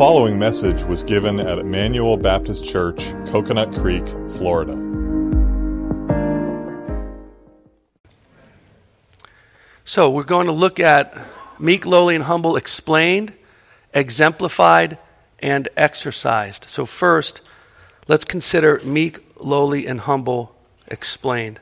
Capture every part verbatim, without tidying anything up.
following message was given at Emmanuel Baptist Church, Coconut Creek, Florida. So we're going to look at meek, lowly, and humble explained, exemplified, and exercised. So first, let's consider meek, lowly, and humble explained.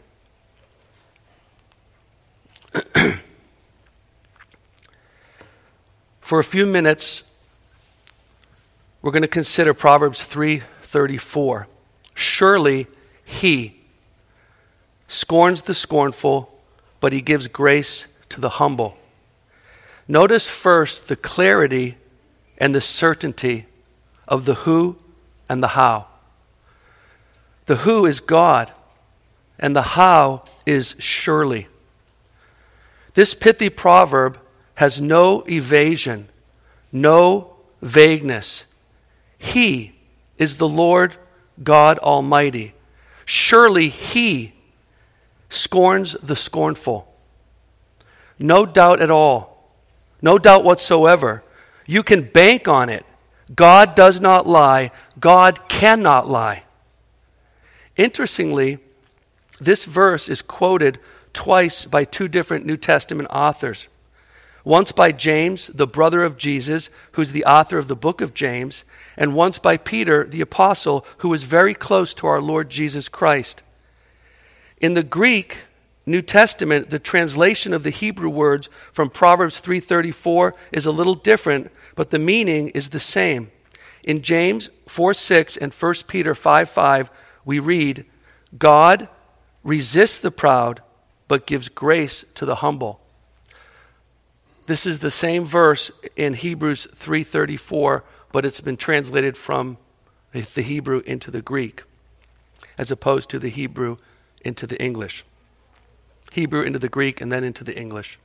For a few minutes, we're going to consider Proverbs three thirty-four. Surely he scorns the scornful, but he gives grace to the humble. Notice first the clarity and the certainty of the who and the how. The who is God, and the how is surely. This pithy proverb has no evasion, no vagueness. He is the Lord God Almighty. Surely he scorns the scornful. No doubt at all. No doubt whatsoever. You can bank on it. God does not lie. God cannot lie. Interestingly, this verse is quoted twice by two different New Testament authors. Once by James, the brother of Jesus, who's the author of the book of James, and once by Peter, the apostle, who was very close to our Lord Jesus Christ. In the Greek New Testament, the translation of the Hebrew words from Proverbs three thirty-four is a little different, but the meaning is the same. In James four six and First Peter five five, we read, God resists the proud, but gives grace to the humble. This is the same verse in Hebrews three thirty-four, but it's been translated from the Hebrew into the Greek, as opposed to the Hebrew into the English. Hebrew into the Greek and then into the English.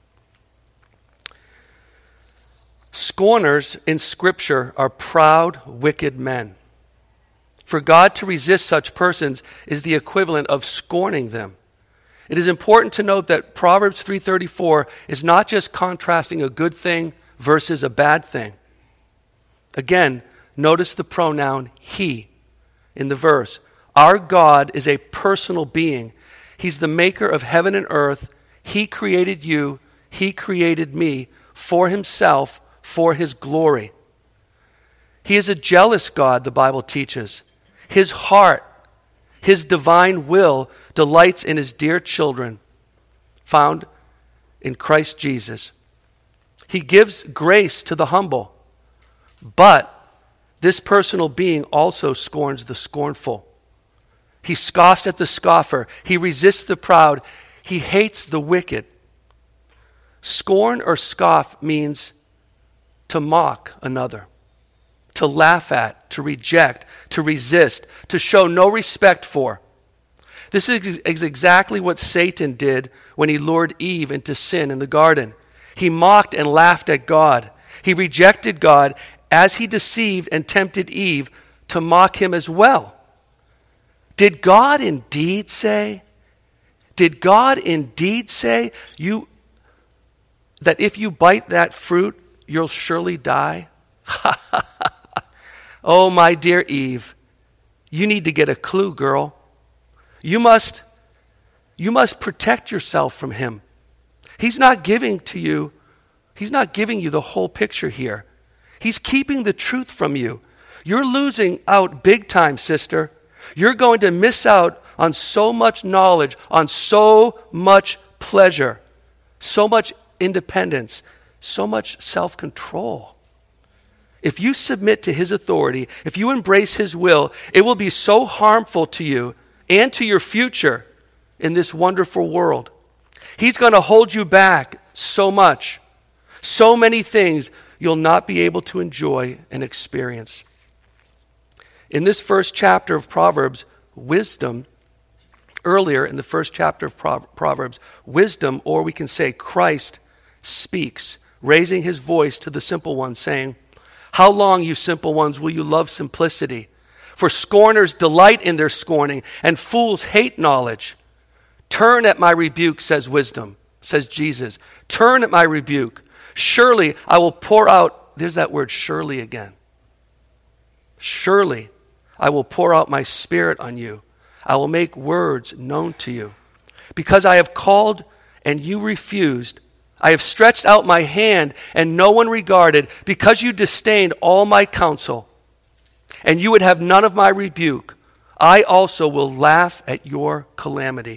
Scorners in Scripture are proud, wicked men. For God to resist such persons is the equivalent of scorning them. It is important to note that Proverbs three thirty-four is not just contrasting a good thing versus a bad thing. Again, notice the pronoun he in the verse. Our God is a personal being. He's the maker of heaven and earth. He created you. He created me for himself, for his glory. He is a jealous God, the Bible teaches. His heart, his divine will delights in his dear children, found in Christ Jesus. He gives grace to the humble, but this personal being also scorns the scornful. He scoffs at the scoffer. He resists the proud. He hates the wicked. Scorn or scoff means to mock another, to laugh at, to reject, to resist, to show no respect for. This is exactly what Satan did when he lured Eve into sin in the garden. He mocked and laughed at God. He rejected God as he deceived and tempted Eve to mock him as well. Did God indeed say, did God indeed say you that if you bite that fruit, you'll surely die? Oh, my dear Eve, you need to get a clue, girl. You must, you must protect yourself from him. He's not giving to you, he's not giving you the whole picture here. He's keeping the truth from you. You're losing out big time, sister. You're going to miss out on so much knowledge, on so much pleasure, so much independence, so much self-control. If you submit to his authority, if you embrace his will, it will be so harmful to you and to your future in this wonderful world. He's going to hold you back so much, so many things you'll not be able to enjoy and experience. In this first chapter of Proverbs, wisdom, earlier in the first chapter of Proverbs, wisdom, or we can say Christ, speaks, raising his voice to the simple ones, saying, how long, you simple ones, will you love simplicity? For scorners delight in their scorning, and fools hate knowledge. Turn at my rebuke, says wisdom, says Jesus. Turn at my rebuke. Surely I will pour out, there's that word surely again. Surely I will pour out my Spirit on you. I will make words known to you. Because I have called and you refused, I have stretched out my hand and no one regarded, because you disdained all my counsel, and you would have none of my rebuke, I also will laugh at your calamity.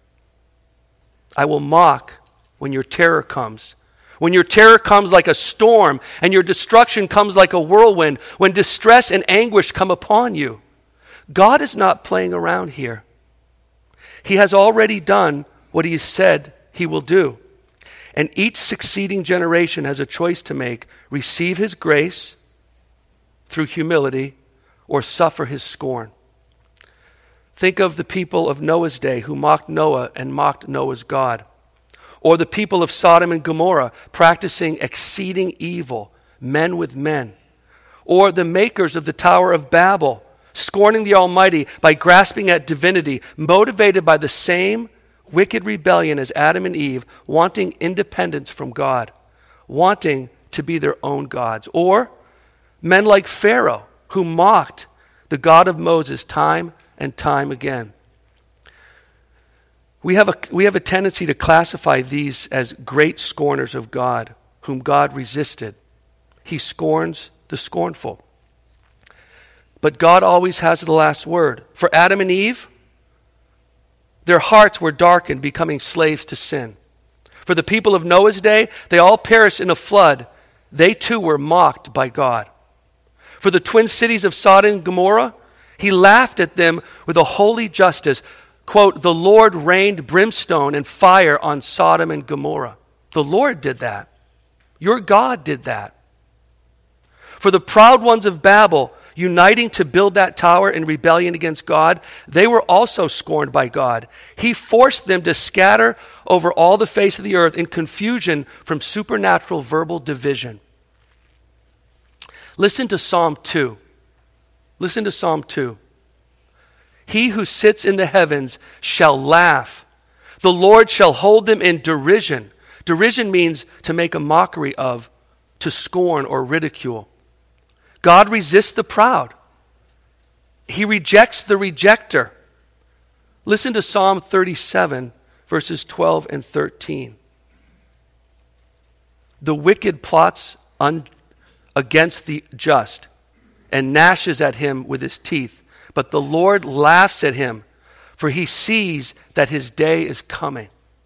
I will mock when your terror comes. When your terror comes like a storm and your destruction comes like a whirlwind, when distress and anguish come upon you. God is not playing around here. He has already done what he said he will do. And each succeeding generation has a choice to make: receive his grace through humility or suffer his scorn. Think of the people of Noah's day who mocked Noah and mocked Noah's God. Or the people of Sodom and Gomorrah practicing exceeding evil, men with men. Or the makers of the Tower of Babel, scorning the Almighty by grasping at divinity, motivated by the same wicked rebellion as Adam and Eve, wanting independence from God, wanting to be their own gods. Or men like Pharaoh, who mocked the God of Moses time and time again. We have a, we have a tendency to classify these as great scorners of God, whom God resisted. He scorns the scornful. But God always has the last word. For Adam and Eve, their hearts were darkened, becoming slaves to sin. For the people of Noah's day, they all perished in a flood. They too were mocked by God. For the twin cities of Sodom and Gomorrah, he laughed at them with a holy justice. Quote, the Lord rained brimstone and fire on Sodom and Gomorrah. The Lord did that. Your God did that. For the proud ones of Babel, uniting to build that tower in rebellion against God, they were also scorned by God. He forced them to scatter over all the face of the earth in confusion from supernatural verbal division. Listen to Psalm two. Listen to Psalm two. He who sits in the heavens shall laugh. The Lord shall hold them in derision. Derision means to make a mockery of, to scorn or ridicule. God resists the proud. He rejects the rejecter. Listen to Psalm thirty-seven, verses twelve and thirteen. The wicked plots un- against the just and gnashes at him with his teeth. But the Lord laughs at him, for he sees that his day is coming.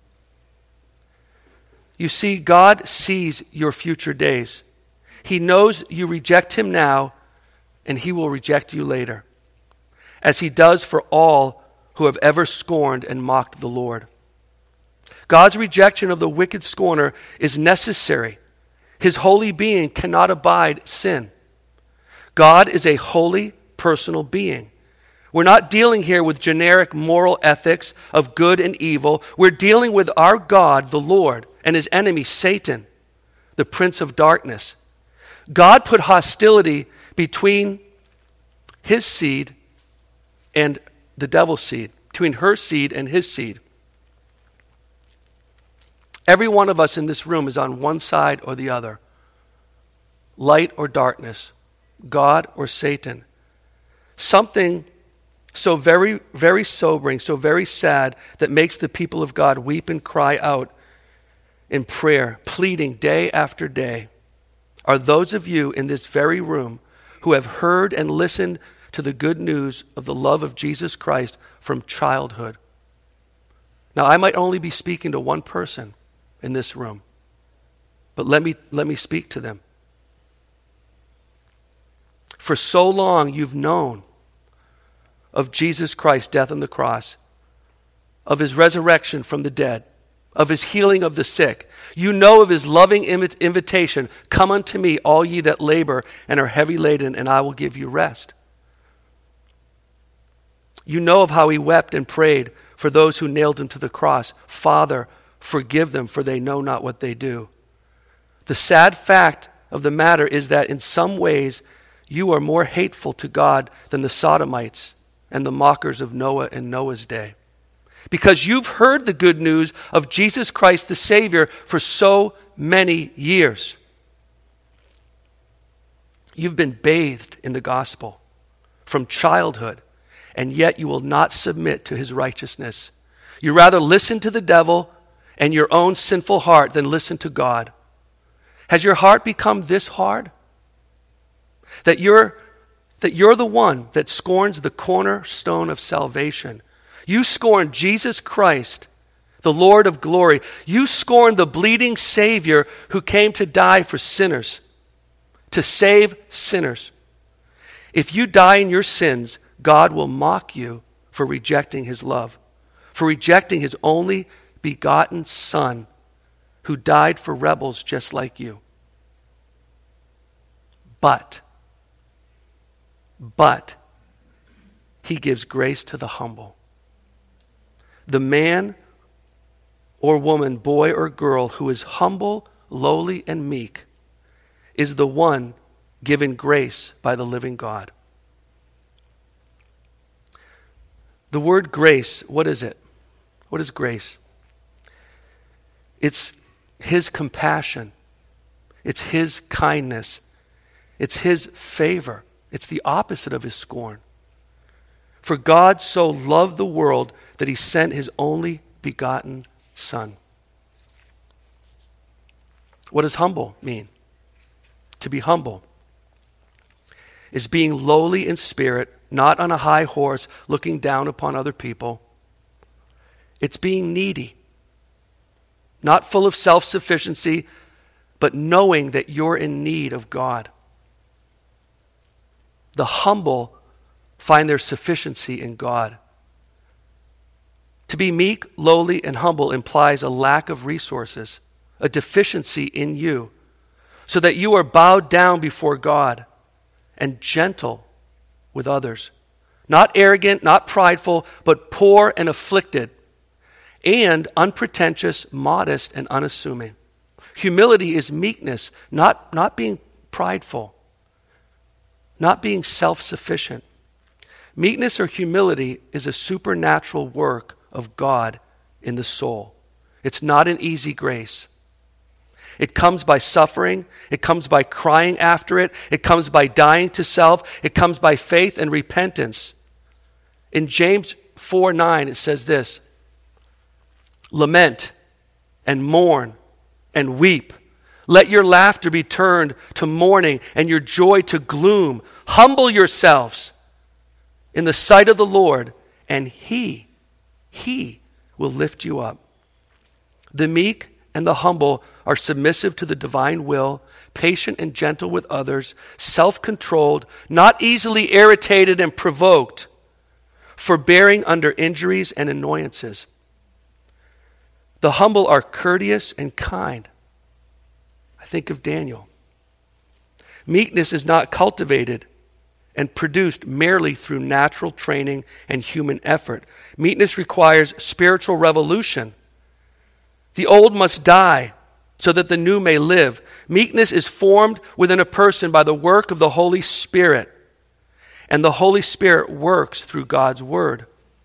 You see, God sees your future days. He knows you reject him now, and he will reject you later, as he does for all who have ever scorned and mocked the Lord. God's rejection of the wicked scorner is necessary. His holy being cannot abide sin. God is a holy, personal being. We're not dealing here with generic moral ethics of good and evil. We're dealing with our God, the Lord, and his enemy, Satan, the prince of darkness. God put hostility between his seed and the devil's seed, between her seed and his seed. Every one of us in this room is on one side or the other. Light or darkness, God or Satan. Something so very, very sobering, so very sad, that makes the people of God weep and cry out in prayer, pleading day after day, are those of you in this very room who have heard and listened to the good news of the love of Jesus Christ from childhood. Now, I might only be speaking to one person in this room, but let me, let me speak to them. For so long you've known of Jesus Christ's death on the cross, of his resurrection from the dead, of his healing of the sick. You know of his loving invitation, come unto me, all ye that labor and are heavy laden, and I will give you rest. You know of how he wept and prayed for those who nailed him to the cross. Father, forgive them, for they know not what they do. The sad fact of the matter is that in some ways you are more hateful to God than the Sodomites and the mockers of Noah in Noah's day. Because you've heard the good news of Jesus Christ the Savior for so many years. You've been bathed in the gospel from childhood, and yet you will not submit to his righteousness. You rather listen to the devil and your own sinful heart than listen to God. Has your heart become this hard? That you're, that you're the one that scorns the cornerstone of salvation. You scorn Jesus Christ, the Lord of glory. You scorn the bleeding Savior who came to die for sinners, to save sinners. If you die in your sins, God will mock you for rejecting his love, for rejecting his only begotten Son who died for rebels just like you. But, but, he gives grace to the humble. The man or woman, boy or girl who is humble, lowly, and meek is the one given grace by the living God. The word grace, what is it? What is grace? It's his compassion. It's his kindness. It's his favor. It's the opposite of his scorn. For God so loved the world that he sent his only begotten Son. What does humble mean? To be humble is being lowly in spirit, not on a high horse, looking down upon other people. It's being needy, not full of self-sufficiency, but knowing that you're in need of God. The humble find their sufficiency in God. To be meek, lowly, and humble implies a lack of resources, a deficiency in you, so that you are bowed down before God and gentle with others. Not arrogant, not prideful, but poor and afflicted, and unpretentious, modest, and unassuming. Humility is meekness, not, not being prideful, not being self-sufficient. Meekness or humility is a supernatural work of God in the soul. It's not an easy grace. It comes by suffering. It comes by crying after it. It comes by dying to self. It comes by faith and repentance. In James four nine, it says this: lament and mourn and weep. Let your laughter be turned to mourning and your joy to gloom. Humble yourselves in the sight of the Lord, and he, he will lift you up. The meek and the humble are submissive to the divine will, patient and gentle with others, self-controlled, not easily irritated and provoked, forbearing under injuries and annoyances. The humble are courteous and kind. I think of Daniel. Meekness is not cultivated and produced merely through natural training and human effort. Meekness requires spiritual revolution. The old must die so that the new may live. Meekness is formed within a person by the work of the Holy Spirit, and the Holy Spirit works through God's word.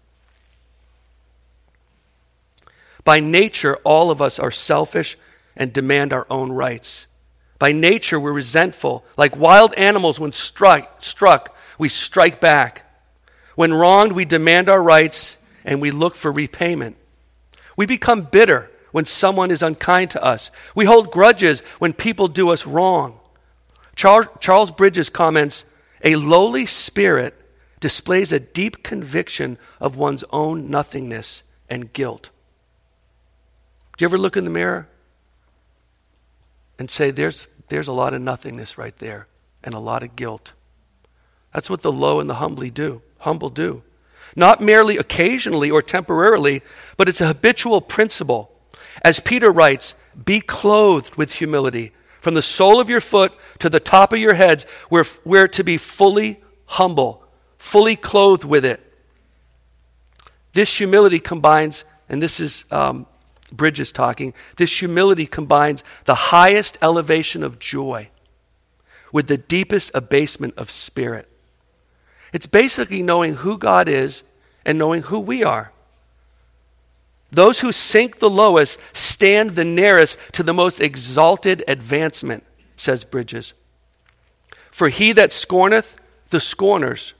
By nature, all of us are selfish and demand our own rights. By nature, we're resentful. Like wild animals, when struck, struck, we strike back. When wronged, we demand our rights and we look for repayment. We become bitter when someone is unkind to us. We hold grudges when people do us wrong. Charles, Charles Bridges comments, a lowly spirit displays a deep conviction of one's own nothingness and guilt. Do you ever look in the mirror and say, there's, there's a lot of nothingness right there and a lot of guilt? That's what the low and the humbly do, humble do. Not merely occasionally or temporarily, but it's a habitual principle. As Peter writes, be clothed with humility. From the sole of your foot to the top of your heads, we're, we're to be fully humble, fully clothed with it. This humility combines, and this is um, Bridges talking, this humility combines the highest elevation of joy with the deepest abasement of spirit. It's basically knowing who God is and knowing who we are. Those who sink the lowest stand the nearest to the most exalted advancement, says Bridges. For he that scorneth the scorners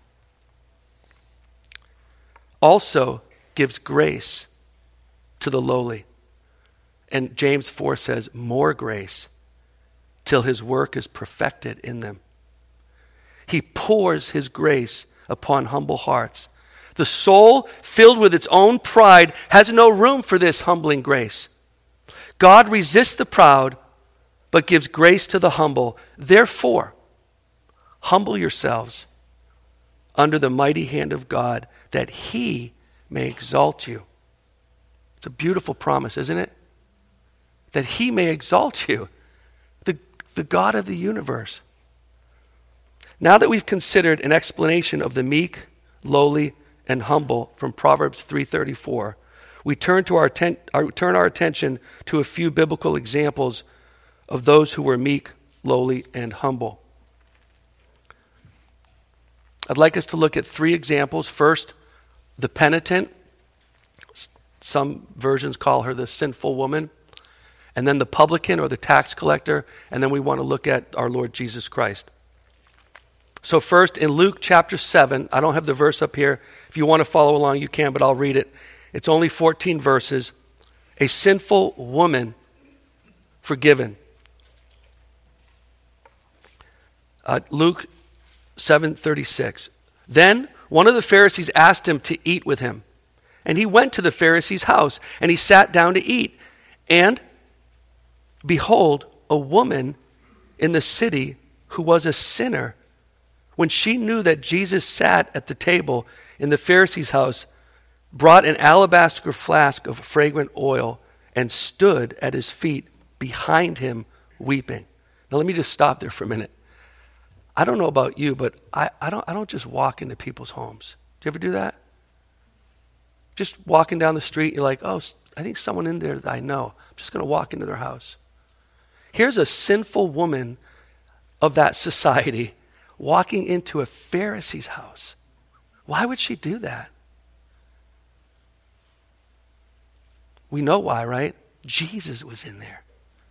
also gives grace to the lowly. And James four says, more grace, till his work is perfected in them. He pours his grace upon humble hearts. The soul filled with its own pride has no room for this humbling grace. God resists the proud, but gives grace to the humble. Therefore, humble yourselves under the mighty hand of God, that he may exalt you. It's a beautiful promise, isn't it? That he may exalt you, the, the God of the universe. Now that we've considered an explanation of the meek, lowly, and humble from Proverbs three thirty-four, we turn, to our, ten, our, turn our attention to a few biblical examples of those who were meek, lowly, and humble. I'd like us to look at three examples. First, the penitent. Some versions call her the sinful woman. And then the publican or the tax collector. And then we want to look at our Lord Jesus Christ. So first, in Luke chapter seven, I don't have the verse up here. If you want to follow along, you can, but I'll read it. It's only fourteen verses. A sinful woman forgiven. Uh, Luke seven thirty-six. Then one of the Pharisees asked him to eat with him. And he went to the Pharisee's house, and he sat down to eat. And behold, a woman in the city who was a sinner, when she knew that Jesus sat at the table in the Pharisee's house, brought an alabaster flask of fragrant oil and stood at his feet behind him weeping. Now let me just stop there for a minute. I don't know about you, but I, I don't I don't just walk into people's homes. Do you ever do that? Just walking down the street, you're like, oh, I think someone in there that I know. I'm just going to walk into their house. Here's a sinful woman of that society walking into a Pharisee's house. Why would she do that? We know why, right? Jesus was in there.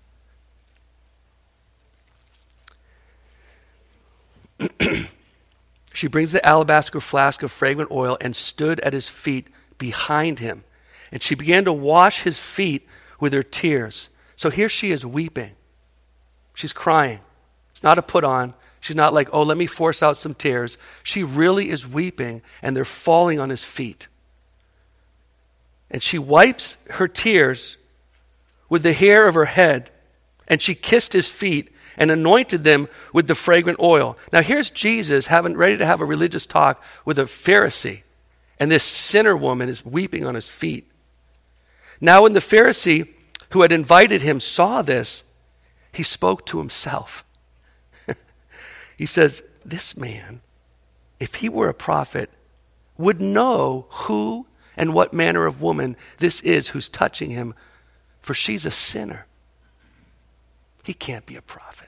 She brings the alabaster flask of fragrant oil and stood at his feet behind him. And she began to wash his feet with her tears. So here she is weeping. She's crying. It's not a put on. She's not like, oh, let me force out some tears. She really is weeping, and they're falling on his feet. And she wipes her tears with the hair of her head, and she kissed his feet and anointed them with the fragrant oil. Now here's Jesus having ready to have a religious talk with a Pharisee, and this sinner woman is weeping on his feet. Now when the Pharisee who had invited him saw this, he spoke to himself. He says, this man, if he were a prophet, would know who and what manner of woman this is who's touching him, for she's a sinner. He can't be a prophet.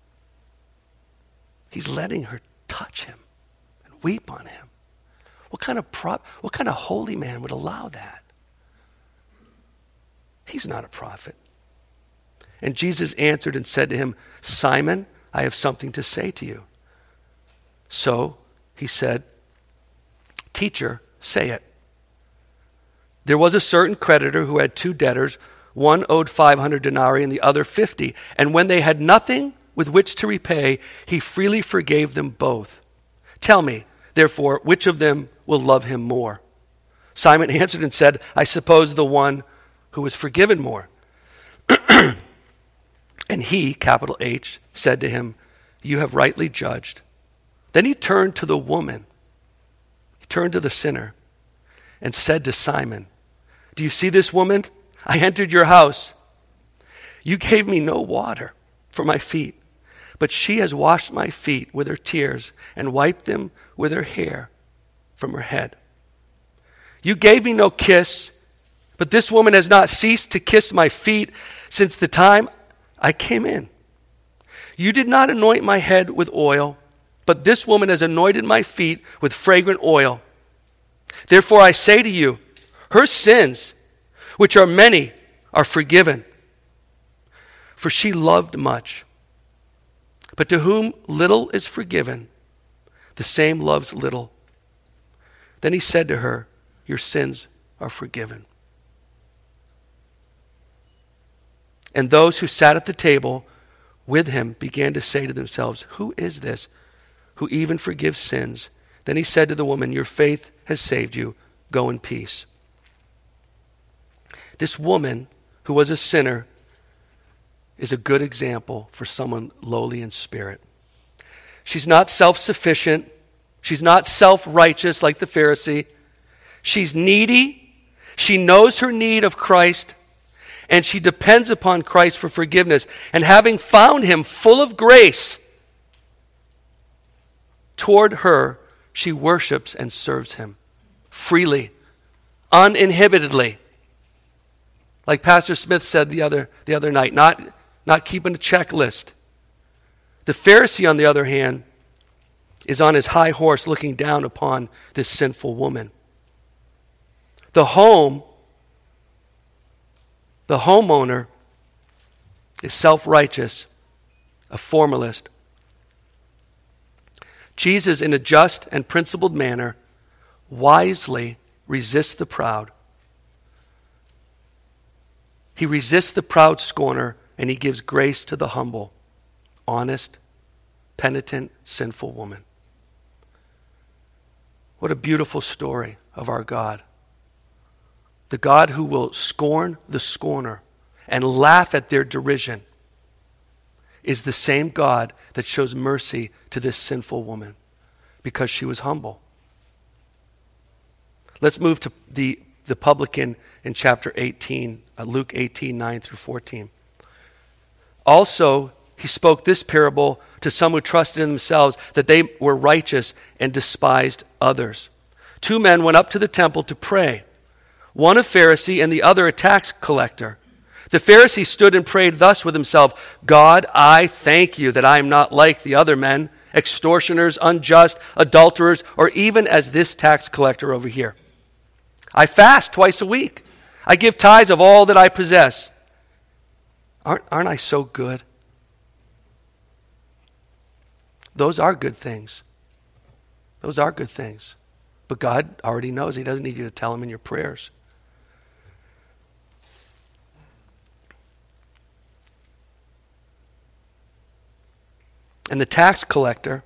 He's letting her touch him and weep on him. What kind of prop, what kind of holy man would allow that? He's not a prophet. And Jesus answered and said to him, Simon, I have something to say to you. So he said, Teacher, say it. There was a certain creditor who had two debtors. One owed five hundred denarii and the other fifty. And when they had nothing with which to repay, he freely forgave them both. Tell me, therefore, which of them will love him more? Simon answered and said, I suppose the one who was forgiven more. And he, capital H, said to him, you have rightly judged. Then he turned to the woman. He turned to the sinner and said to Simon, do you see this woman? I entered your house. You gave me no water for my feet, but she has washed my feet with her tears and wiped them with her hair from her head. You gave me no kiss, but this woman has not ceased to kiss my feet since the time I came in. You did not anoint my head with oil, but this woman has anointed my feet with fragrant oil. Therefore I say to you, her sins, which are many, are forgiven, for she loved much. But to whom little is forgiven, the same loves little. Then he said to her, your sins are forgiven. And those who sat at the table with him began to say to themselves, who is this who even forgives sins? Then he said to the woman, your faith has saved you. Go in peace. This woman, who was a sinner, is a good example for someone lowly in spirit. She's not self-sufficient. She's not self-righteous like the Pharisee. She's needy. She knows her need of Christ, and she depends upon Christ for forgiveness. And having found him full of grace toward her, she worships and serves him freely, uninhibitedly. Like Pastor Smith said the other, the other night, not, not keeping a checklist. The Pharisee, on the other hand, is on his high horse looking down upon this sinful woman. The home, the homeowner is self-righteous, a formalist. Jesus, in a just and principled manner, wisely resists the proud. He resists the proud scorner, and he gives grace to the humble, honest, penitent, sinful woman. What a beautiful story of our God. The God who will scorn the scorner and laugh at their derision is the same God that shows mercy to this sinful woman because she was humble. Let's move to the, the publican in chapter eighteen, uh, Luke eighteen, nine through fourteen. Also, he spoke this parable to some who trusted in themselves that they were righteous and despised others. Two men went up to the temple to pray, one a Pharisee and the other a tax collector. The Pharisee stood and prayed thus with himself, God, I thank you that I am not like the other men, extortioners, unjust, adulterers, or even as this tax collector over here. I fast twice a week. I give tithes of all that I possess. Aren't, aren't I so good? Those are good things. Those are good things. But God already knows. He doesn't need you to tell him in your prayers. And the tax collector,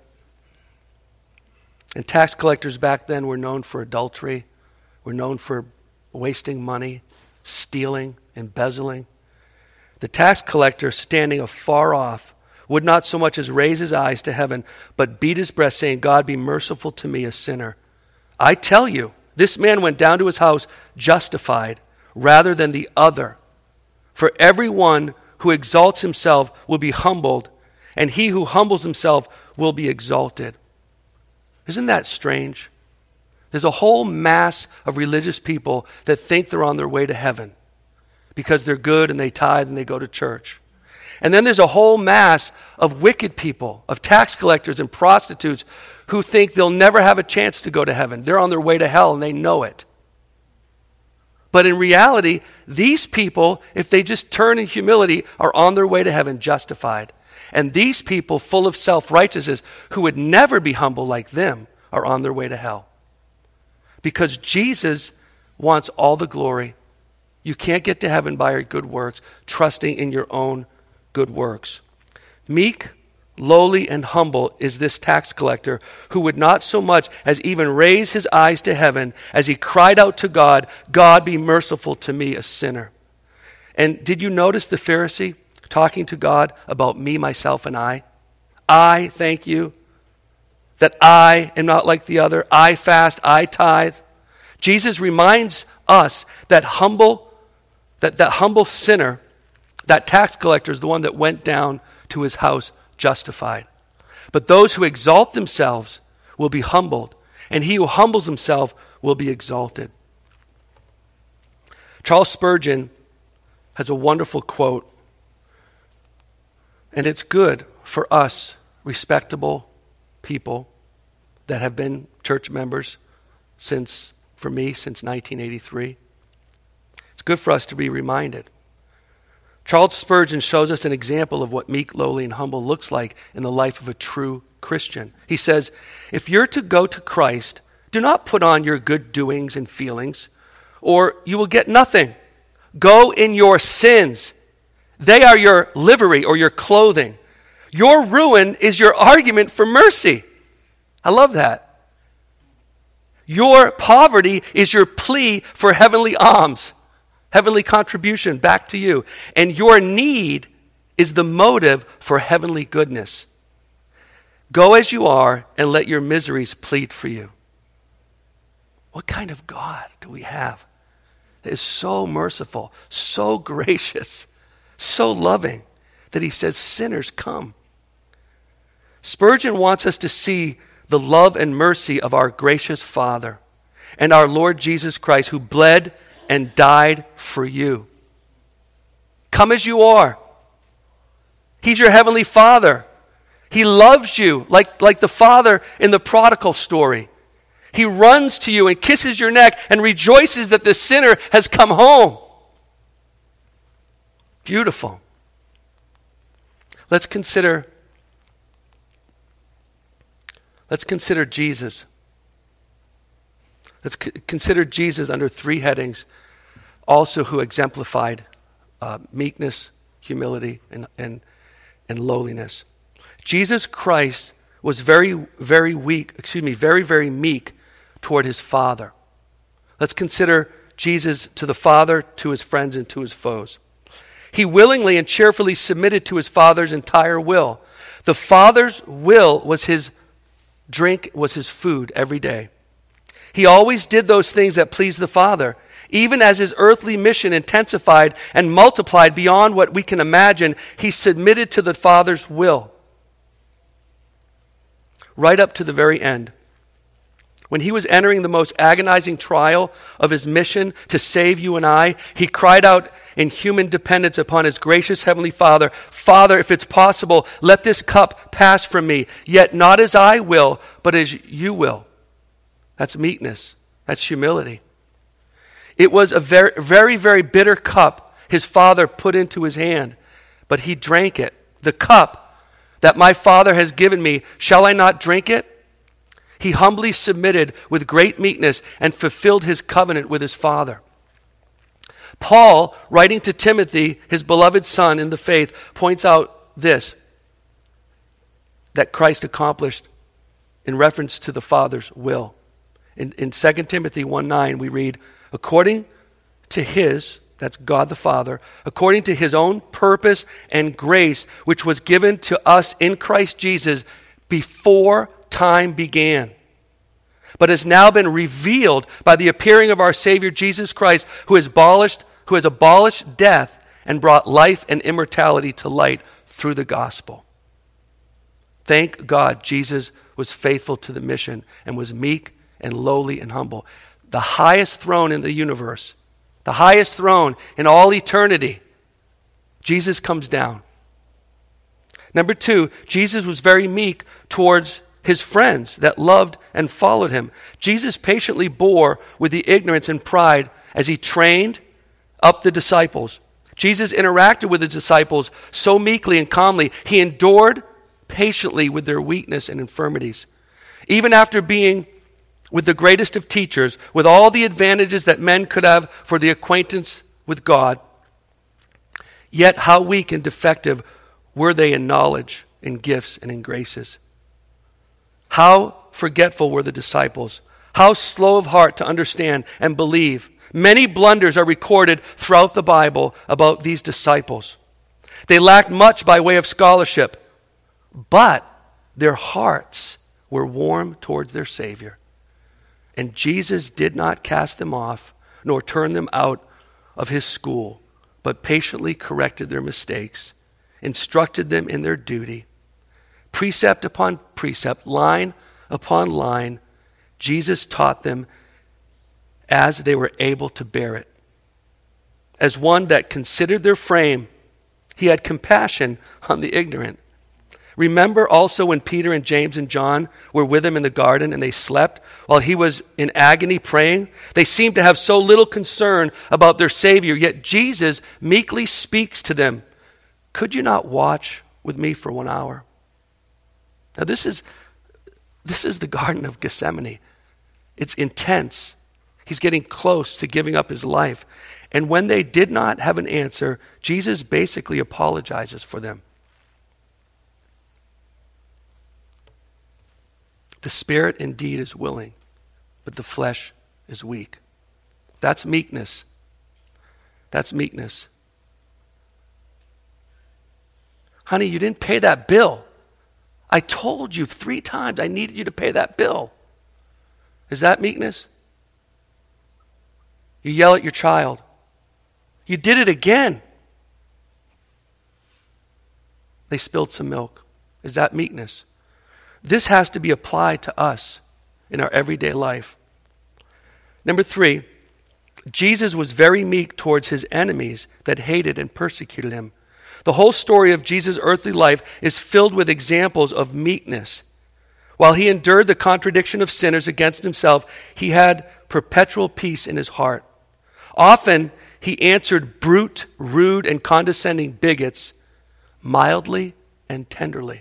and tax collectors back then were known for adultery, were known for wasting money, stealing, embezzling. The tax collector, standing afar off, would not so much as raise his eyes to heaven, but beat his breast, saying, God, be merciful to me, a sinner. I tell you, this man went down to his house justified rather than the other. For everyone who exalts himself will be humbled, and he who humbles himself will be exalted. Isn't that strange? There's a whole mass of religious people that think they're on their way to heaven because they're good and they tithe and they go to church. And then there's a whole mass of wicked people, of tax collectors and prostitutes who think they'll never have a chance to go to heaven. They're on their way to hell and they know it. But in reality, these people, if they just turn in humility, are on their way to heaven justified. And these people, full of self-righteousness, who would never be humble like them, are on their way to hell. Because Jesus wants all the glory. You can't get to heaven by your good works, trusting in your own good works. Meek, lowly, and humble is this tax collector who would not so much as even raise his eyes to heaven as he cried out to God, God, be merciful to me, a sinner. And did you notice the Pharisee talking to God about me, myself, and I? I thank you that I am not like the other. I fast, I tithe. Jesus reminds us that humble, that that humble sinner, that tax collector, is the one that went down to his house justified. But those who exalt themselves will be humbled, and he who humbles himself will be exalted. Charles Spurgeon has a wonderful quote, and it's good for us respectable people that have been church members since, for me, since nineteen eighty-three. It's good for us to be reminded. Charles Spurgeon shows us an example of what meek, lowly, and humble looks like in the life of a true Christian. He says, if you're to go to Christ, do not put on your good doings and feelings, or you will get nothing. Go in your sins. They are your livery or your clothing. Your ruin is your argument for mercy. I love that. Your poverty is your plea for heavenly alms, heavenly contribution back to you. And your need is the motive for heavenly goodness. Go as you are and let your miseries plead for you. What kind of God do we have that is so merciful, so gracious, so loving that he says, sinners, come. Spurgeon wants us to see the love and mercy of our gracious Father and our Lord Jesus Christ, who bled and died for you. Come as you are. He's your heavenly Father. He loves you like, like the father in the prodigal story. He runs to you and kisses your neck and rejoices that the sinner has come home. Beautiful. Let's consider, let's consider Jesus. Let's c- consider Jesus under three headings, also who exemplified uh, meekness, humility, and, and, and lowliness. Jesus Christ was very, very weak, excuse me, very, very meek toward his Father. Let's consider Jesus to the Father, to his friends, and to his foes. He willingly and cheerfully submitted to his Father's entire will. The Father's will was his drink, was his food every day. He always did those things that pleased the Father. Even as his earthly mission intensified and multiplied beyond what we can imagine, he submitted to the Father's will. Right up to the very end. When he was entering the most agonizing trial of his mission to save you and I, he cried out in human dependence upon his gracious heavenly Father, Father, if it's possible, let this cup pass from me, yet not as I will, but as you will. That's meekness. That's humility. It was a very, very, very bitter cup his Father put into his hand, but he drank it. The cup that my Father has given me, shall I not drink it? He humbly submitted with great meekness and fulfilled his covenant with his Father. Paul, writing to Timothy, his beloved son in the faith, points out this, that Christ accomplished in reference to the Father's will. In, in Second Timothy one nine, we read, according to his, that's God the Father, according to his own purpose and grace, which was given to us in Christ Jesus before time began, but has now been revealed by the appearing of our Savior Jesus Christ, who has abolished, who has abolished death and brought life and immortality to light through the gospel. Thank God Jesus was faithful to the mission and was meek and lowly and humble. The highest throne in the universe, the highest throne in all eternity, Jesus comes down. Number two, Jesus was very meek towards his friends that loved and followed him. Jesus patiently bore with the ignorance and pride as he trained up the disciples. Jesus interacted with the disciples so meekly and calmly. He endured patiently with their weakness and infirmities. Even after being with the greatest of teachers, with all the advantages that men could have for the acquaintance with God, yet how weak and defective were they in knowledge, in gifts, and in graces. How forgetful were the disciples. How slow of heart to understand and believe. Many blunders are recorded throughout the Bible about these disciples. They lacked much by way of scholarship, but their hearts were warm towards their Savior. And Jesus did not cast them off, nor turn them out of his school, but patiently corrected their mistakes, instructed them in their duty. Precept upon precept, line upon line, Jesus taught them as they were able to bear it. As one that considered their frame, he had compassion on the ignorant. Remember also when Peter and James and John were with him in the garden and they slept while he was in agony praying? They seemed to have so little concern about their Savior, yet Jesus meekly speaks to them. Could you not watch with me for one hour? Now this is, this is the Garden of Gethsemane. It's intense. He's getting close to giving up his life. And when they did not have an answer, Jesus basically apologizes for them. The spirit indeed is willing, but the flesh is weak. That's meekness. That's meekness. Honey, you didn't pay that bill. I told you three times I needed you to pay that bill. Is that meekness? You yell at your child. You did it again. They spilled some milk. Is that meekness? This has to be applied to us in our everyday life. Number three, Jesus was very meek towards his enemies that hated and persecuted him. The whole story of Jesus' earthly life is filled with examples of meekness. While he endured the contradiction of sinners against himself, he had perpetual peace in his heart. Often, he answered brute, rude, and condescending bigots mildly and tenderly,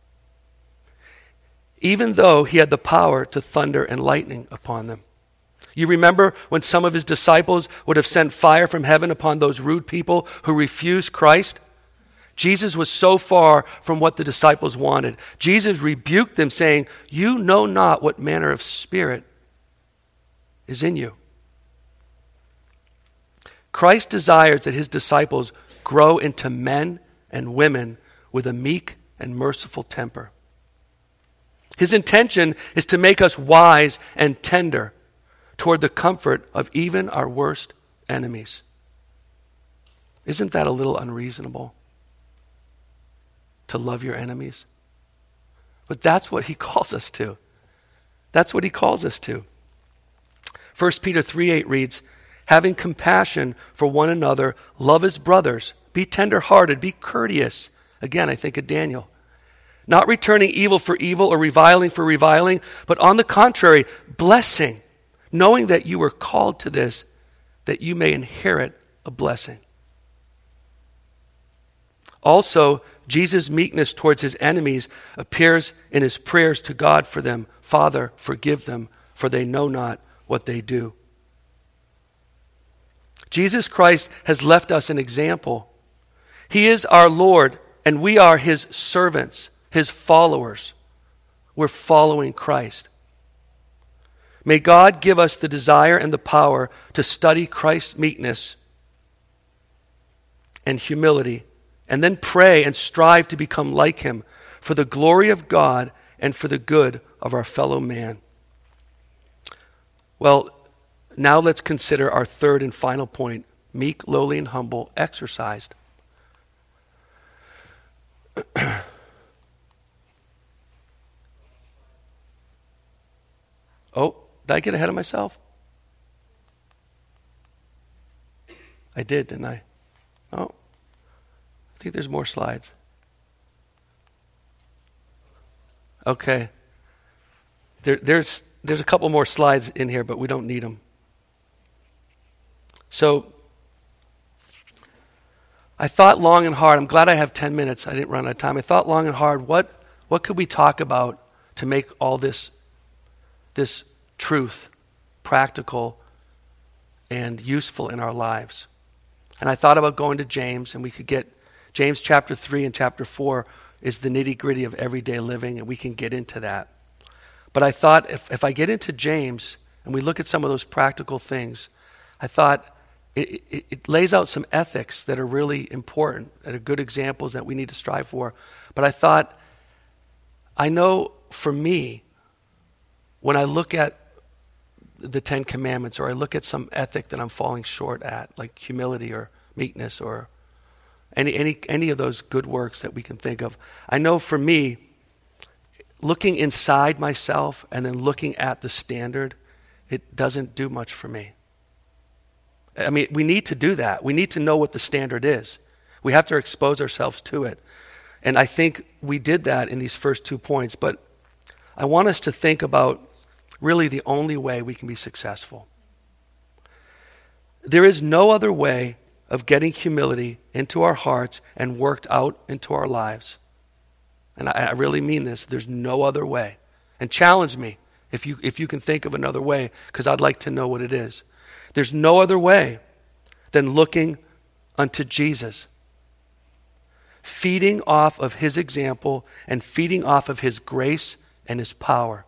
even though he had the power to thunder and lightning upon them. You remember when some of his disciples would have sent fire from heaven upon those rude people who refused Christ? Jesus was so far from what the disciples wanted. Jesus rebuked them, saying, "You know not what manner of spirit is in you." Christ desires that his disciples grow into men and women with a meek and merciful temper. His intention is to make us wise and tender toward the comfort of even our worst enemies. Isn't that a little unreasonable? To love your enemies? But that's what he calls us to. That's what he calls us to. First Peter three eight reads, having compassion for one another, love as brothers, be tender-hearted, be courteous. Again, I think of Daniel. Not returning evil for evil or reviling for reviling, but on the contrary, blessing, knowing that you were called to this, that you may inherit a blessing. Also, Jesus' meekness towards his enemies appears in his prayers to God for them. Father, forgive them, for they know not what they do. Jesus Christ has left us an example. He is our Lord, and we are his servants, his followers. We're following Christ. May God give us the desire and the power to study Christ's meekness and humility, and then pray and strive to become like him for the glory of God and for the good of our fellow man. Well, now let's consider our third and final point: meek, lowly, and humble, exercised. Oh, did I get ahead of myself? I did, didn't I? Oh, I think there's more slides. Okay. There, there's, there's a couple more slides in here, but we don't need them. So, I thought long and hard. I'm glad I have ten minutes. I didn't run out of time. I thought long and hard. What, what could we talk about to make all this, this truth practical and useful in our lives? And I thought about going to James, and we could get James chapter three and chapter four is the nitty-gritty of everyday living, and we can get into that. But I thought if, if I get into James and we look at some of those practical things, I thought it, it, it lays out some ethics that are really important, that are good examples that we need to strive for. But I thought, I know for me, when I look at the Ten Commandments, or I look at some ethic that I'm falling short at, like humility or meekness or any any any of those good works that we can think of, I know for me, looking inside myself and then looking at the standard, it doesn't do much for me. I mean, we need to do that. We need to know what the standard is. We have to expose ourselves to it. And I think we did that in these first two points, but I want us to think about really the only way we can be successful. There is no other way of getting humility into our hearts and worked out into our lives. And I, I really mean this. There's no other way. And challenge me if you if you can think of another way, because I'd like to know what it is. There's no other way than looking unto Jesus, feeding off of his example and feeding off of his grace and his power.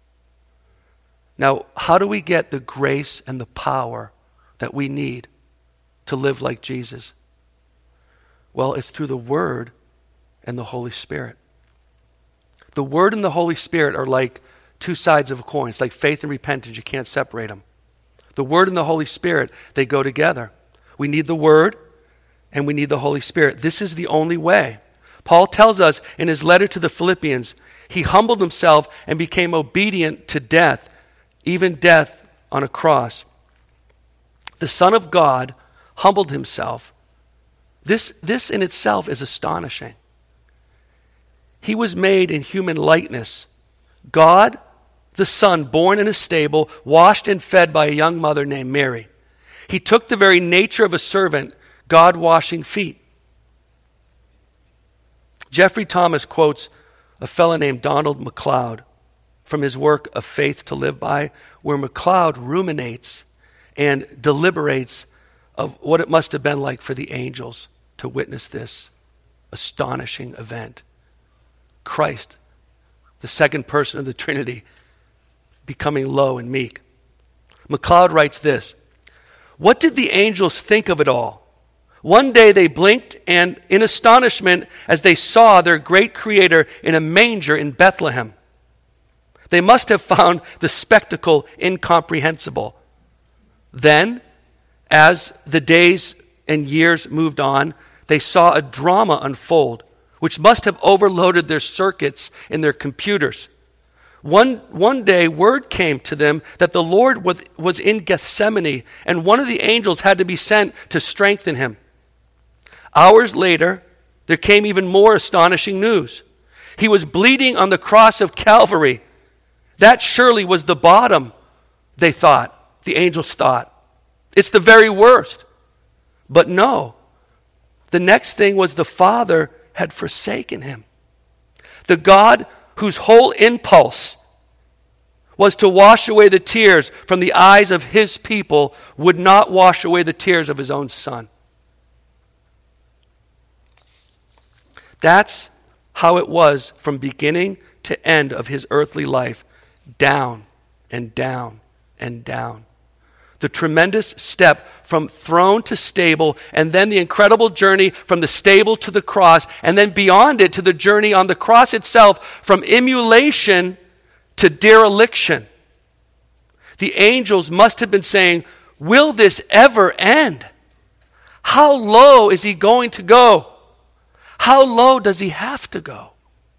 Now, how do we get the grace and the power that we need to live like Jesus? Well, it's through the Word and the Holy Spirit. The Word and the Holy Spirit are like two sides of a coin. It's like faith and repentance. You can't separate them. The Word and the Holy Spirit, they go together. We need the Word and we need the Holy Spirit. This is the only way. Paul tells us in his letter to the Philippians, he humbled himself and became obedient to death, even death on a cross. The Son of God humbled himself. This, this in itself is astonishing. He was made in human likeness. God, the Son, born in a stable, washed and fed by a young mother named Mary. He took the very nature of a servant, God washing feet. Jeffrey Thomas quotes a fellow named Donald MacLeod from his work of Faith to Live By, where MacLeod ruminates and deliberates of what it must have been like for the angels to witness this astonishing event. Christ, the second person of the Trinity, becoming low and meek. MacLeod writes this: what did the angels think of it all? One day they blinked and in astonishment as they saw their great Creator in a manger in Bethlehem. They must have found the spectacle incomprehensible. Then, as the days and years moved on, they saw a drama unfold, which must have overloaded their circuits in their computers. One, one day, word came to them that the Lord was, was in Gethsemane, and one of the angels had to be sent to strengthen him. Hours later, there came even more astonishing news. He was bleeding on the cross of Calvary. That surely was the bottom, they thought, the angels thought. It's the very worst. But no, the next thing was the Father had forsaken him. The God whose whole impulse was to wash away the tears from the eyes of his people would not wash away the tears of his own Son. That's how it was from beginning to end of his earthly life, down and down and down. The tremendous step from throne to stable, and then the incredible journey from the stable to the cross, and then beyond it to the journey on the cross itself, from emulation to dereliction. The angels must have been saying, will this ever end? How low is he going to go? How low does he have to go?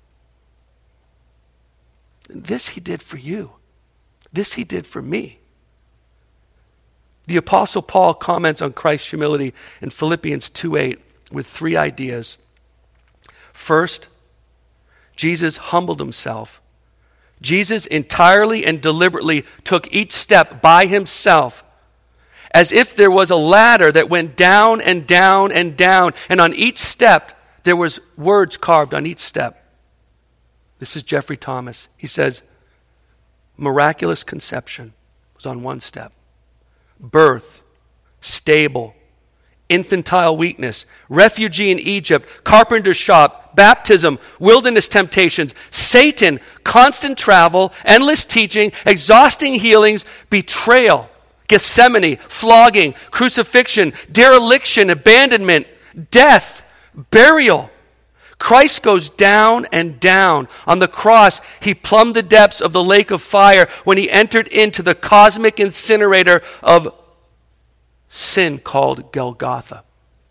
This he did for you. This he did for me. The Apostle Paul comments on Christ's humility in Philippians two eight with three ideas. First, Jesus humbled himself. Jesus entirely and deliberately took each step by himself, as if there was a ladder that went down and down and down, and on each step there was words carved on each step. This is Jeffrey Thomas. He says, miraculous conception was on one step. Birth, stable, infantile weakness, refugee in Egypt, carpenter's shop, baptism, wilderness temptations, Satan, constant travel, endless teaching, exhausting healings, betrayal, Gethsemane, flogging, crucifixion, dereliction, abandonment, death, burial. Christ goes down and down. On the cross, he plumbed the depths of the lake of fire when he entered into the cosmic incinerator of sin called Golgotha.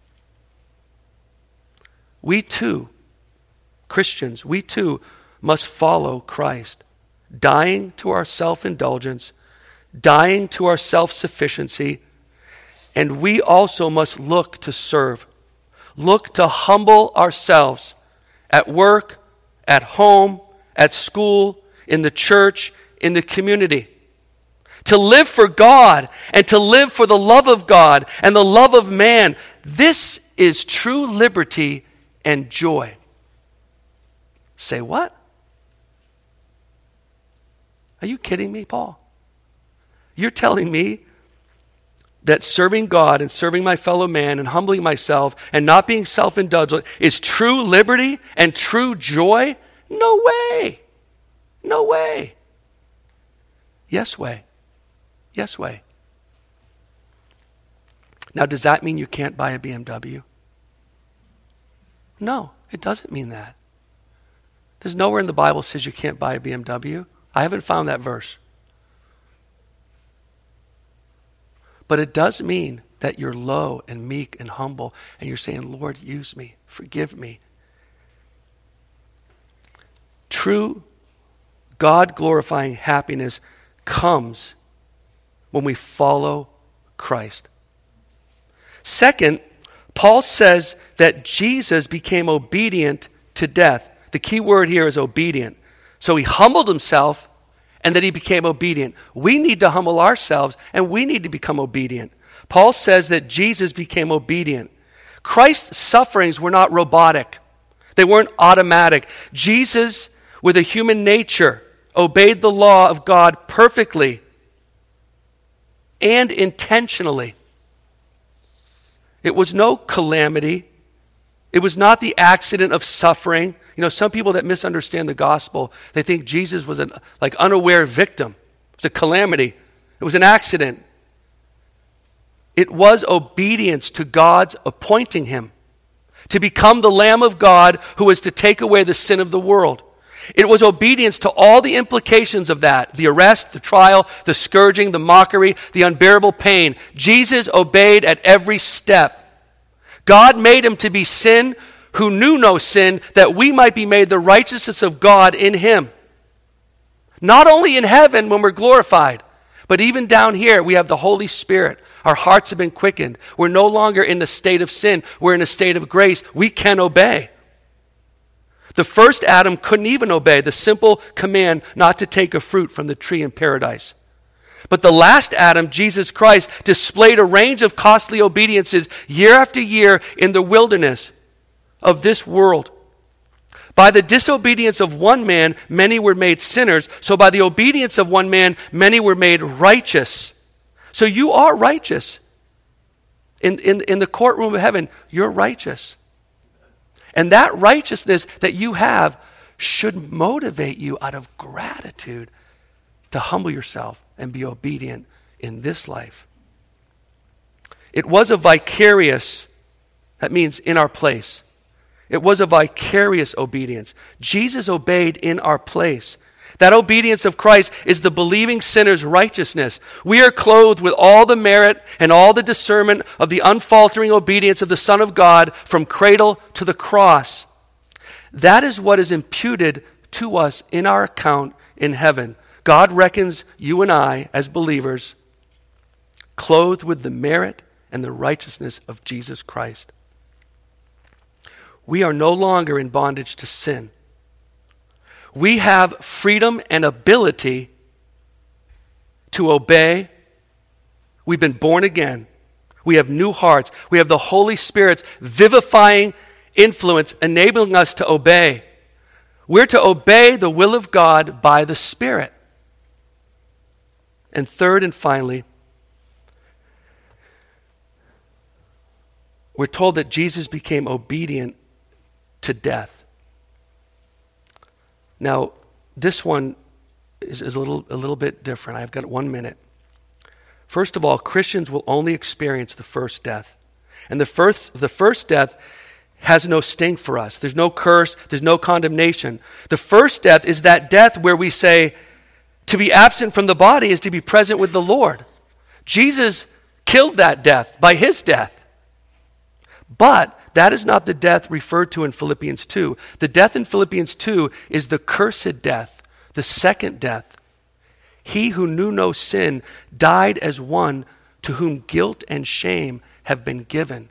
We too, Christians, we too must follow Christ, dying to our self-indulgence, dying to our self-sufficiency, and we also must look to serve, look to humble ourselves at work, at home, at school, in the church, in the community. To live for God and to live for the love of God and the love of man. This is true liberty and joy. Say what? Are you kidding me, Paul? You're telling me that serving God and serving my fellow man and humbling myself and not being self-indulgent is true liberty and true joy? No way. No way. Yes way. Yes way. Now, does that mean you can't buy a B M W? No, it doesn't mean that. There's nowhere in the Bible says you can't buy a B M W. I haven't found that verse. But it does mean that you're low and meek and humble and you're saying, Lord, use me, forgive me. True God-glorifying happiness comes when we follow Christ. Second, Paul says that Jesus became obedient to death. The key word here is obedient. So he humbled himself and that he became obedient. We need to humble ourselves and we need to become obedient. Paul says that Jesus became obedient. Christ's sufferings were not robotic. They weren't automatic. Jesus, with a human nature, obeyed the law of God perfectly and intentionally. It was no calamity. It was not the accident of suffering. You know, some people that misunderstand the gospel, they think Jesus was an like unaware victim. It was a calamity. It was an accident. It was obedience to God's appointing him to become the Lamb of God who was to take away the sin of the world. It was obedience to all the implications of that. The arrest, the trial, the scourging, the mockery, the unbearable pain. Jesus obeyed at every step. God made him to be sin who knew no sin, that we might be made the righteousness of God in him. Not only in heaven when we're glorified, but even down here we have the Holy Spirit. Our hearts have been quickened. We're no longer in the state of sin. We're in a state of grace. We can obey. The first Adam couldn't even obey the simple command not to take a fruit from the tree in paradise. But the last Adam, Jesus Christ, displayed a range of costly obediences year after year in the wilderness of this world. By the disobedience of one man, many were made sinners. So by the obedience of one man, many were made righteous. So you are righteous. In, in, in the courtroom of heaven, you're righteous. And that righteousness that you have should motivate you out of gratitude to humble yourself and be obedient in this life. It was a vicarious, that means in our place. It was a vicarious obedience. Jesus obeyed in our place. That obedience of Christ is the believing sinner's righteousness. We are clothed with all the merit and all the discernment of the unfaltering obedience of the Son of God from cradle to the cross. That is what is imputed to us in our account in heaven. God reckons you and I as believers clothed with the merit and the righteousness of Jesus Christ. We are no longer in bondage to sin. We have freedom and ability to obey. We've been born again. We have new hearts. We have the Holy Spirit's vivifying influence enabling us to obey. We're to obey the will of God by the Spirit. And third and finally, we're told that Jesus became obedient to death. Now, this one is, is a little a little bit different. I've got one minute. First of all, Christians will only experience the first death. And the first, the first death has no sting for us. There's no curse. There's no condemnation. The first death is that death where we say, to be absent from the body is to be present with the Lord. Jesus killed that death by his death. But that is not the death referred to in Philippians two. The death in Philippians two is the cursed death, the second death. He who knew no sin died as one to whom guilt and shame have been given.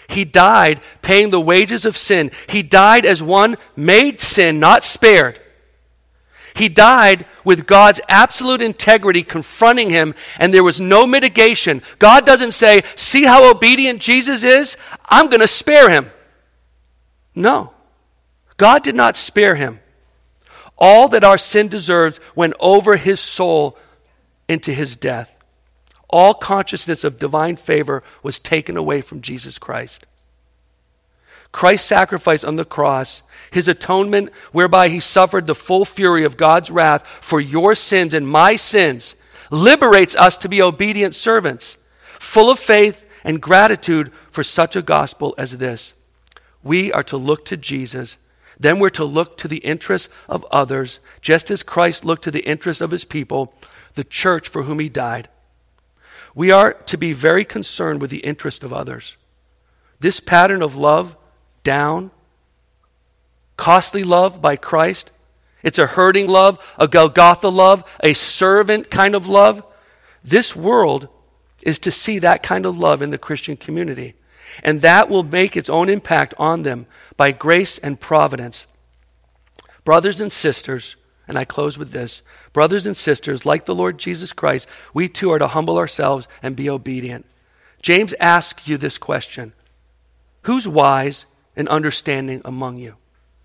He died paying the wages of sin. He died as one made sin, not spared. He died with God's absolute integrity confronting him, and there was no mitigation. God doesn't say, see how obedient Jesus is? I'm going to spare him. No. God did not spare him. All that our sin deserves went over his soul into his death. All consciousness of divine favor was taken away from Jesus Christ. Christ's sacrifice on the cross, his atonement whereby he suffered the full fury of God's wrath for your sins and my sins, liberates us to be obedient servants, full of faith and gratitude for such a gospel as this. We are to look to Jesus. Then we're to look to the interests of others, just as Christ looked to the interests of his people, the church for whom he died. We are to be very concerned with the interest of others. This pattern of love, down, costly love by Christ, it's a hurting love, a Golgotha love, a servant kind of love. This world is to see that kind of love in the Christian community. And that will make its own impact on them by grace and providence. Brothers and sisters, and I close with this, brothers and sisters, like the Lord Jesus Christ, we too are to humble ourselves and be obedient. James asks you this question: who's wise and understanding among you?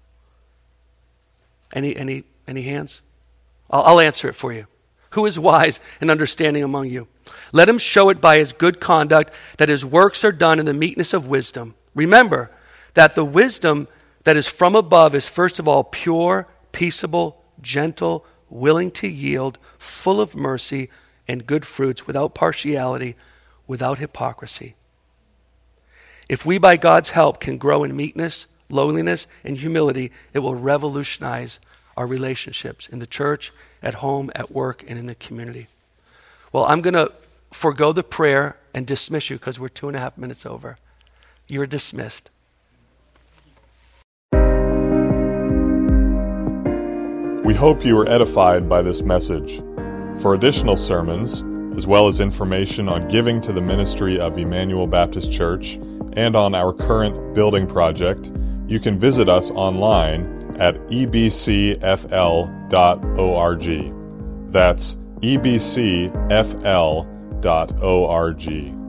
Any any any hands? I'll, I'll answer it for you. Who is wise and understanding among you? Let him show it by his good conduct, that his works are done in the meekness of wisdom. Remember that the wisdom that is from above is first of all pure, peaceable, gentle, willing to yield, full of mercy and good fruits, without partiality, without hypocrisy. If we, by God's help, can grow in meekness, lowliness, and humility, it will revolutionize our relationships in the church, at home, at work, and in the community. Well, I'm going to forego the prayer and dismiss you because we're two and a half minutes over. You're dismissed. We hope you were edified by this message. For additional sermons, as well as information on giving to the ministry of Emmanuel Baptist Church and on our current building project, you can visit us online at e b c f l dot org. That's e b c f l dot org.